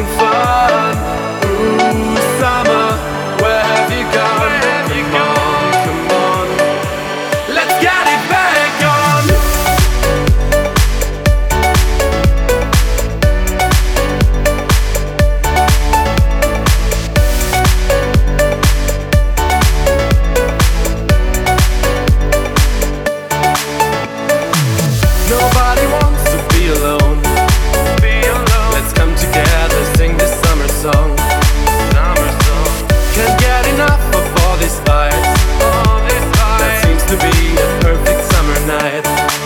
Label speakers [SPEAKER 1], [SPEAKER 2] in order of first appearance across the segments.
[SPEAKER 1] and fun. Ooh, summer, where have you gone? Come on, come on, let's get it back on. Nobody wants to be alone. Let's come together, sing this summer song. Can't get enough of all these vibes. That seems to be the perfect summer night.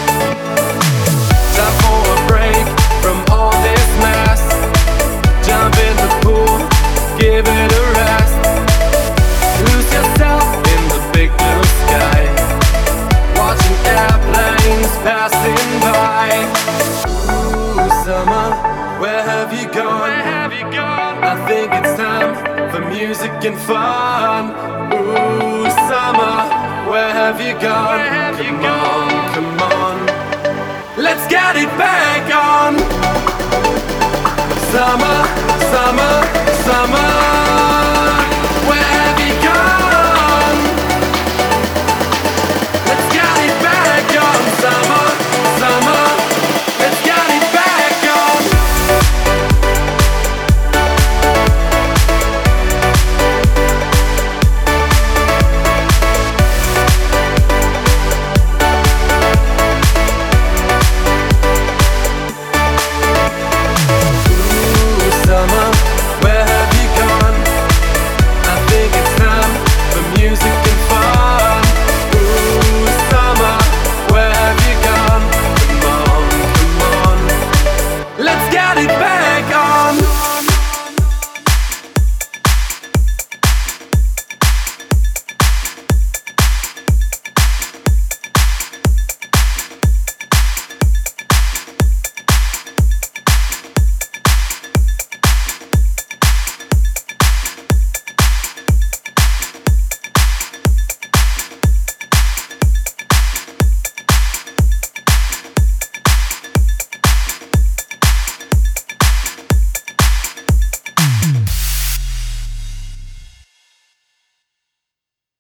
[SPEAKER 1] Time for a break from all this mess. Jump in the pool, give it a rest. Lose yourself in the big blue sky, watching airplanes passing by. Ooh, summer, where have you gone? I think it's time for music and fun. Ooh, summer, where have you gone? Come on, come on, let's get it back on. Summer, summer, summer.